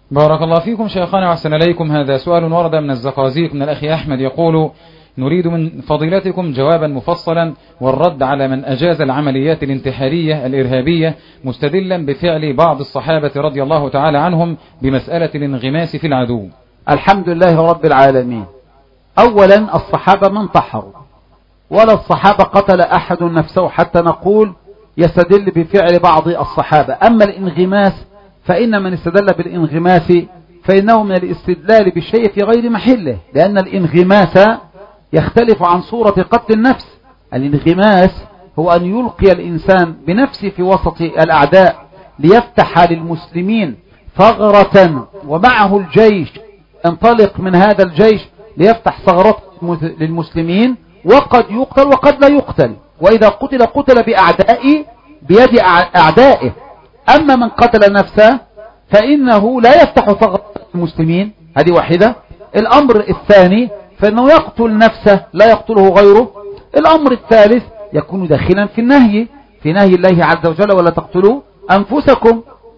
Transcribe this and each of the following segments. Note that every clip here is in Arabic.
بارك الله فيكم شيخنا وأحسن إليكم. هذا سؤال ورد من الزقازيق من الأخ أحمد يقول: نريد من فضيلتكم جوابا مفصلا والرد على من أجاز العمليات الانتحارية الإرهابية مستدلا بفعل بعض الصحابة رضي الله تعالى عنهم بمسألة الانغماس في العدو. الحمد لله رب العالمين. أولا الصحابة ما انتحروا ولا الصحابة قتل أحد نفسه حتى نقول يستدل بفعل بعض الصحابة. أما الانغماس فإن من استدل بالانغماس فإنه من الاستدلال بالشيء في غير محله، لأن الانغماس يختلف عن صورة قتل النفس. الانغماس هو أن يلقي الإنسان بنفسه في وسط الأعداء ليفتح للمسلمين ثغرة ومعه الجيش انطلق من هذا الجيش ليفتح ثغرات للمسلمين، وقد يقتل وقد لا يقتل، وإذا قتل بيد أعدائه. أما من قتل نفسه فإنه لا يفتح ثغرات المسلمين، هذه واحدة. الأمر الثاني فإنه يقتل نفسه لا يقتله غيره. الأمر الثالث يكون داخلا في النهي، في نهي الله عز وجل: ولا تقتلوا أنفسكم.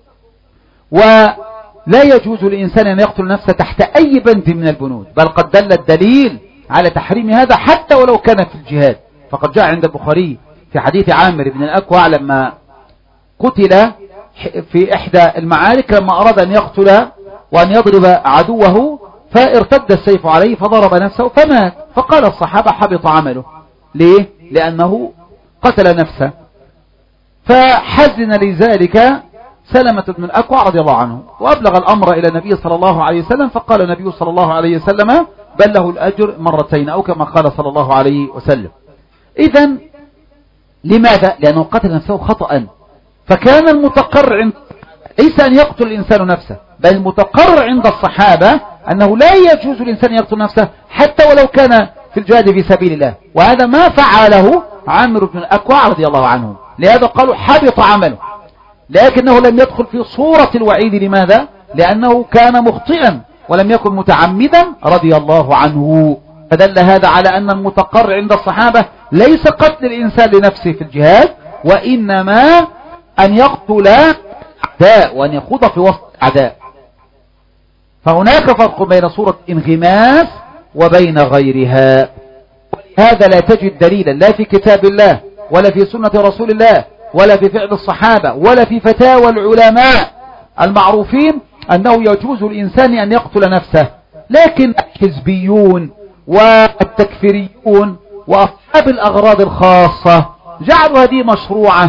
ولا يجوز للإنسان أن يقتل نفسه تحت أي بند من البنود، بل قد دل الدليل على تحريم هذا حتى ولو كان في الجهاد. فقد جاء عند البخاري في حديث عامر بن الأكوع لما قتل في إحدى المعارك، لما أراد أن يقتل وأن يضرب عدوه فارتد السيف عليه فضرب نفسه فمات، فقال الصحابة: حبط عمله. ليه؟ لأنه قتل نفسه. فحزن لذلك سلمة بن الأكوع رضي الله عنه، وأبلغ الأمر إلى النبي صلى الله عليه وسلم، فقال النبي صلى الله عليه وسلم: بل له الأجر مرتين، أو كما قال صلى الله عليه وسلم. إذن لماذا؟ لأنه قتل نفسه خطأ. فكان المتقرر ليس أن يقتل الإنسان نفسه، بل المتقرر عند الصحابة أنه لا يجوز الإنسان يقتل نفسه حتى ولو كان في الجهاد في سبيل الله، وهذا ما فعله عامر بن الأكوع رضي الله عنه. لهذا قالوا حبط عمله، لكنه لم يدخل في صورة الوعيد. لماذا؟ لأنه كان مخطئا ولم يكن متعمدا رضي الله عنه. فدل هذا على أن المتقرر عند الصحابة ليس قتل الإنسان لنفسه في الجهاد، وإنما أن يقتل أعداء وأن يخوض في وسط أعداء. فهناك فرق بين صورة انغماس وبين غيرها. هذا لا تجد دليلا لا في كتاب الله ولا في سنة رسول الله ولا في فعل الصحابة ولا في فتاوى العلماء المعروفين أنه يجوز الإنسان أن يقتل نفسه. لكن الحزبيون والتكفيريون وأصحاب الأغراض الخاصة جعلوا هذه مشروعة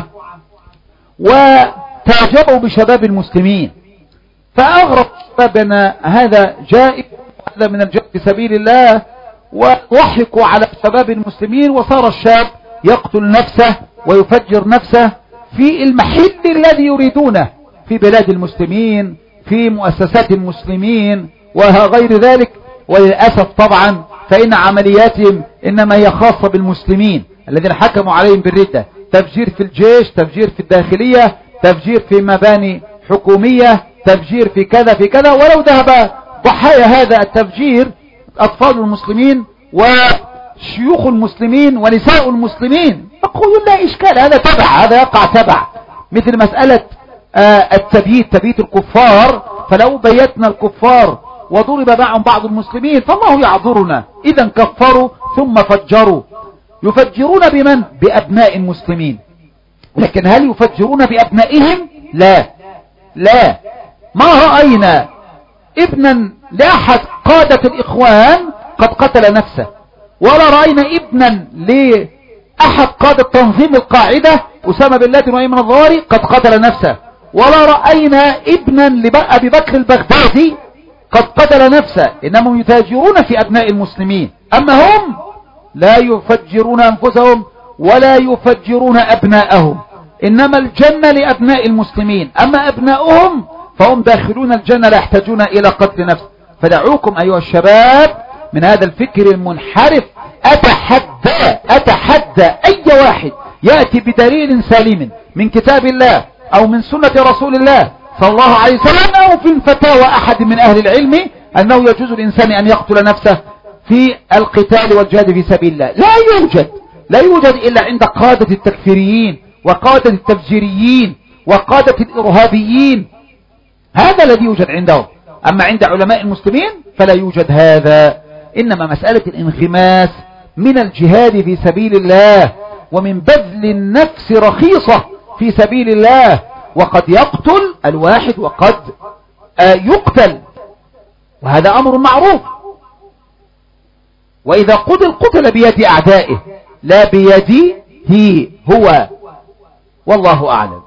وتعجبوا بشباب المسلمين، فأغرب شبابنا هذا جائز، هذا من الجهاد في سبيل الله، وضحكوا على شباب المسلمين، وصار الشاب يقتل نفسه ويفجر نفسه في المحل الذي يريدونه في بلاد المسلمين، في مؤسسات المسلمين وغير ذلك. وللأسف طبعا فإن عملياتهم إنما هي خاصة بالمسلمين الذين حكموا عليهم بالردة: تفجير في الجيش، تفجير في الداخلية، تفجير في مباني حكومية، تفجير في كذا في كذا. ولو ذهب ضحايا هذا التفجير أطفال المسلمين وشيوخ المسلمين ونساء المسلمين، يقولون لا إشكال، هذا تبع، هذا يقع تبع. مثل مسألة تبييت الكفار، فلو بيتنا الكفار وضرب معهم بعض المسلمين فالله يعذرنا. إذا كفروا ثم فجروا. يفجرون بمن؟ بأبناء المسلمين. لكن هل يفجرون بأبنائهم؟ لا، ما رأينا ابنا لأحد قادة الإخوان قد قتل نفسه، ولا رأينا ابنا لأحد قادة تنظيم القاعدة أسامة بن لادن وأيمن الظواهري قد قتل نفسه، ولا رأينا ابنا لأبي بكر البغدادي قد قتل نفسه. إنهم يتاجرون في أبناء المسلمين، أما هم لا يفجرون أنفسهم ولا يفجرون أبناءهم، إنما الجنة لأبناء المسلمين، أما أبناؤهم فهم داخلون الجنة لا يحتاجون إلى قتل نفس. فدعوكم أيها الشباب من هذا الفكر المنحرف. أتحدى أي واحد يأتي بدليل سليم من كتاب الله أو من سنة رسول الله صلى الله عليه وسلم أو في فتاوى أحد من أهل العلم أنه يجوز الإنسان أن يقتل نفسه في القتال والجهاد في سبيل الله. لا يوجد إلا عند قادة التكفيريين وقادة التفجيريين وقادة الإرهابيين، هذا الذي يوجد عندهم. أما عند علماء المسلمين فلا يوجد هذا. إنما مسألة الانغماس من الجهاد في سبيل الله ومن بذل النفس رخيصة في سبيل الله، وقد يقتل الواحد وقد يقتل، وهذا أمر معروف. وإذا قتل بيد أعدائه لا بيده هو، والله أعلم.